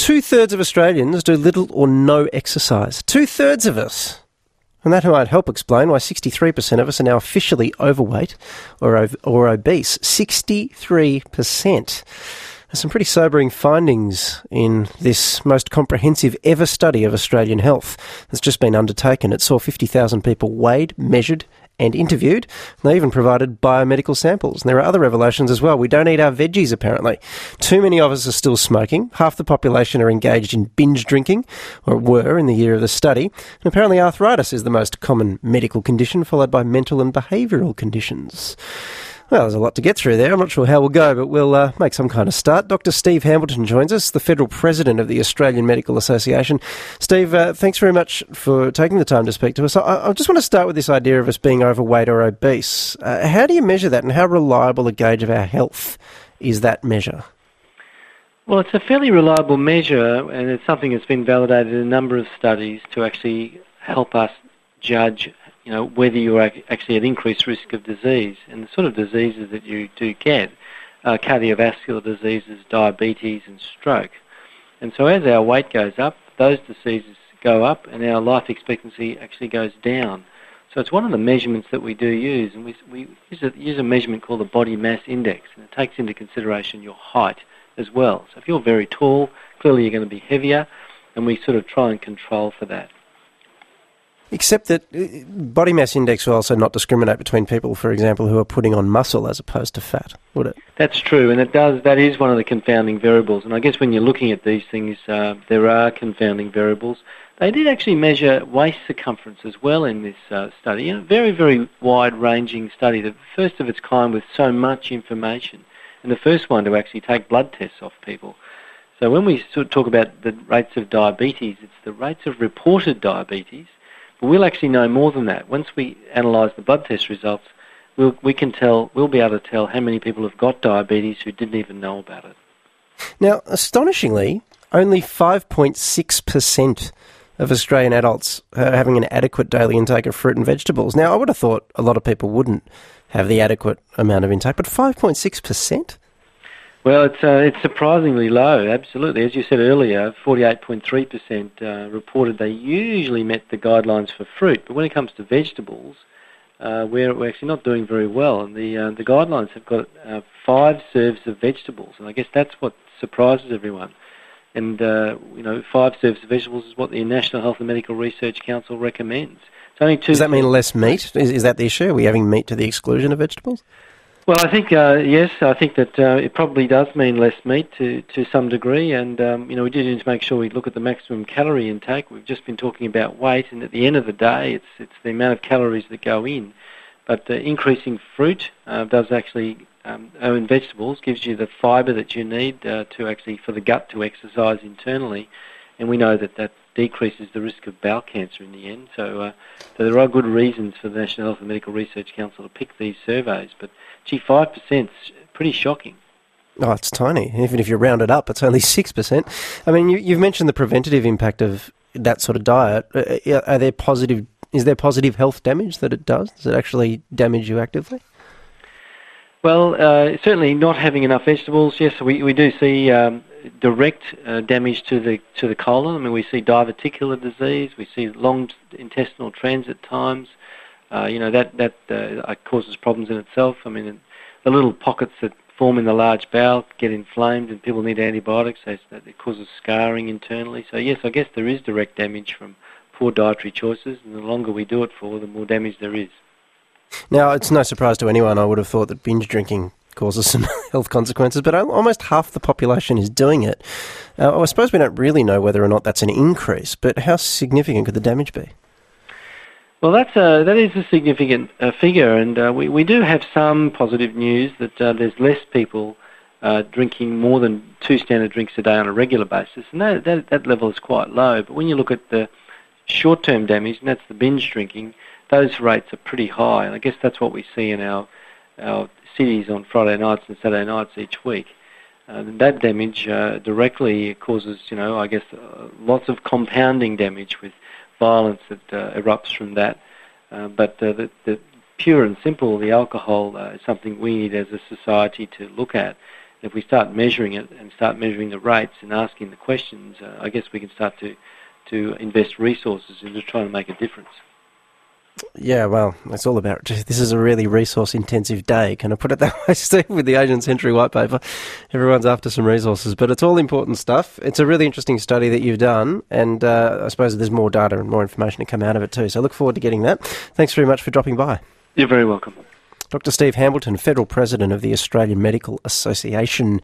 2/3 of Australians do little or no exercise. 2/3 of us. And that might help explain why 63% of us are now officially overweight or obese. 63%. There's some pretty sobering findings in this most comprehensive ever study of Australian health that's just been undertaken. It saw 50,000 people weighed, measured and interviewed. They even provided biomedical samples. And there are other revelations as well. We don't eat our veggies, apparently. Too many of us are still smoking. Half the population are engaged in binge drinking, or were in the year of the study. And apparently arthritis is the most common medical condition, followed by mental and behavioural conditions. Well, there's a lot to get through there. I'm not sure how we'll go, but we'll make some kind of start. Dr. Steve Hambleton joins us, the Federal President of the Australian Medical Association. Steve, thanks very much for taking the time to speak to us. I just want to start with this idea of us being overweight or obese. How do you measure that, and how reliable a gauge of our health is that measure? Well, it's a fairly reliable measure, and it's something that's been validated in a number of studies to actually help us judge whether you're actually at increased risk of disease. And the sort of diseases that you do get are cardiovascular diseases, diabetes and stroke. And so as our weight goes up, those diseases go up and our life expectancy actually goes down. So it's one of the measurements that we do use, and we use a measurement called the body mass index, and it takes into consideration your height as well. So if you're very tall, clearly you're going to be heavier, and we sort of try and control for that. Except that body mass index will also not discriminate between people, for example, who are putting on muscle as opposed to fat, would it? That's true, and that is one of the confounding variables. And I guess when you're looking at these things, there are confounding variables. They did actually measure waist circumference as well in this study, a very, very wide-ranging study, the first of its kind with so much information, and the first one to actually take blood tests off people. So when we sort of talk about the rates of diabetes, it's the rates of reported diabetes. But we'll actually know more than that. Once we analyse the blood test results, we'll be able to tell how many people have got diabetes who didn't even know about it. Now, astonishingly, only 5.6% of Australian adults are having an adequate daily intake of fruit and vegetables. Now, I would have thought a lot of people wouldn't have the adequate amount of intake, but 5.6%? Well, it's surprisingly low, absolutely. As you said earlier, 48.3% reported they usually met the guidelines for fruit. But when it comes to vegetables, we're actually not doing very well. And the guidelines have got 5 serves of vegetables. And I guess that's what surprises everyone. And, 5 serves of vegetables is what the National Health and Medical Research Council recommends. It's only 2. Does that mean less meat? Is that the issue? Are we having meat to the exclusion of vegetables? Well, I think, yes, I think that it probably does mean less meat to some degree, and, we do need to make sure we look at the maximum calorie intake. We've just been talking about weight, and at the end of the day, it's the amount of calories that go in. But increasing fruit does actually, in vegetables, gives you the fibre that you need for the gut to exercise internally, and we know that decreases the risk of bowel cancer in the end. So there are good reasons for the National Health and Medical Research Council to pick these surveys, but 5% is pretty shocking. Oh, it's tiny. Even if you round it up, it's only 6%. I mean, you've mentioned the preventative impact of that sort of diet. Is there positive health damage that it does? Does it actually damage you actively? Well, certainly not having enough vegetables. Yes, we do see direct damage to the colon. I mean, we see diverticular disease. We see long intestinal transit times. That causes problems in itself. I mean, the little pockets that form in the large bowel get inflamed and people need antibiotics. It causes scarring internally. So, yes, I guess there is direct damage from poor dietary choices, and the longer we do it for, the more damage there is. Now, it's no surprise to anyone, I would have thought, that binge drinking causes some health consequences, but almost half the population is doing it. I suppose we don't really know whether or not that's an increase, but how significant could the damage be? Well, that is a significant figure, and we do have some positive news that there's less people drinking more than 2 standard drinks a day on a regular basis, and that level is quite low. But when you look at the short-term damage, and that's the binge drinking, those rates are pretty high, and I guess that's what we see in our cities on Friday nights and Saturday nights each week. That damage directly causes, lots of compounding damage with violence that erupts from that. But the pure and simple, the alcohol is something we need as a society to look at. If we start measuring it and start measuring the rates and asking the questions, I guess we can start to invest resources into trying to make a difference. Yeah, well, it's all about... This is a really resource-intensive day. Can I put it that way, Steve, with the Asian Century White Paper? Everyone's after some resources, but it's all important stuff. It's a really interesting study that you've done, and I suppose there's more data and more information to come out of it too, so I look forward to getting that. Thanks very much for dropping by. You're very welcome. Dr. Steve Hambleton, Federal President of the Australian Medical Association.